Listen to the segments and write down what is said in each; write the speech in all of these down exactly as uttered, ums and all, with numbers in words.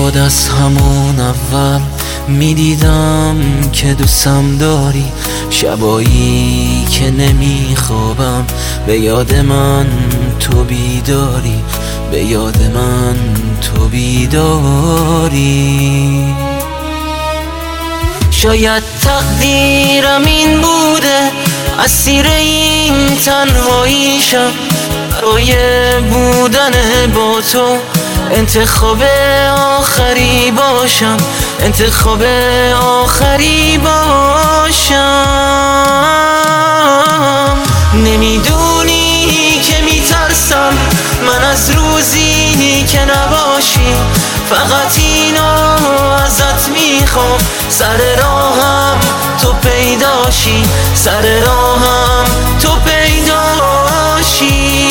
شد از همون اول میدیدم که دوستم داری، شبایی که نمیخوابم به یاد من تو بیداری، به یاد من تو بیداری. شاید تقدیرم این بوده اسیر این تنهاییشم، برای بودن با تو انتخاب آخری باشم، انتخاب آخری باشم. نمیدونی که میترسم من از روزی که نباشی، فقط اینو ازت میخوام سر راهم تو پیداشی، سر راهم تو پیداشی.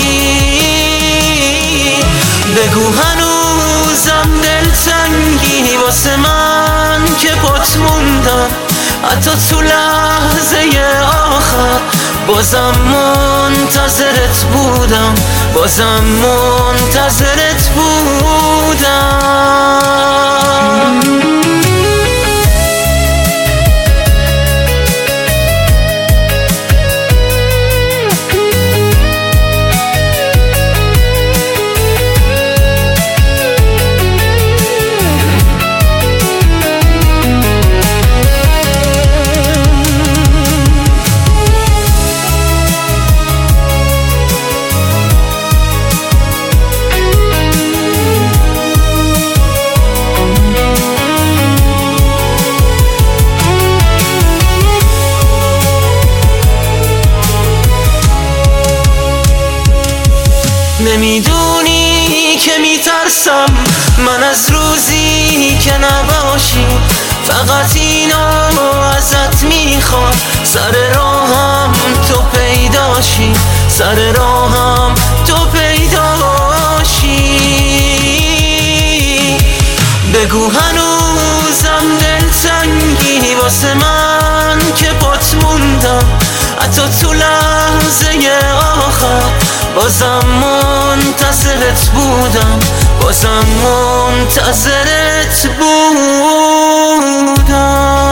بگو هنوزم دلتنگی واسه من که پات موندم، حتی تو لحظه آخر بازم منتظرت بودم، بازم منتظرت بودم. نمیدونی که میترسم من از روزی که نباشی، فقط اینو ازت میخوام سر راهم تو پیداشی، سر راهم تو پیداشی. بگو هنوزم دلتنگی واسه من که پات موندم، حتی تو لحظه آخر بازم منتظرت بودم، بازم منتظرت بودم.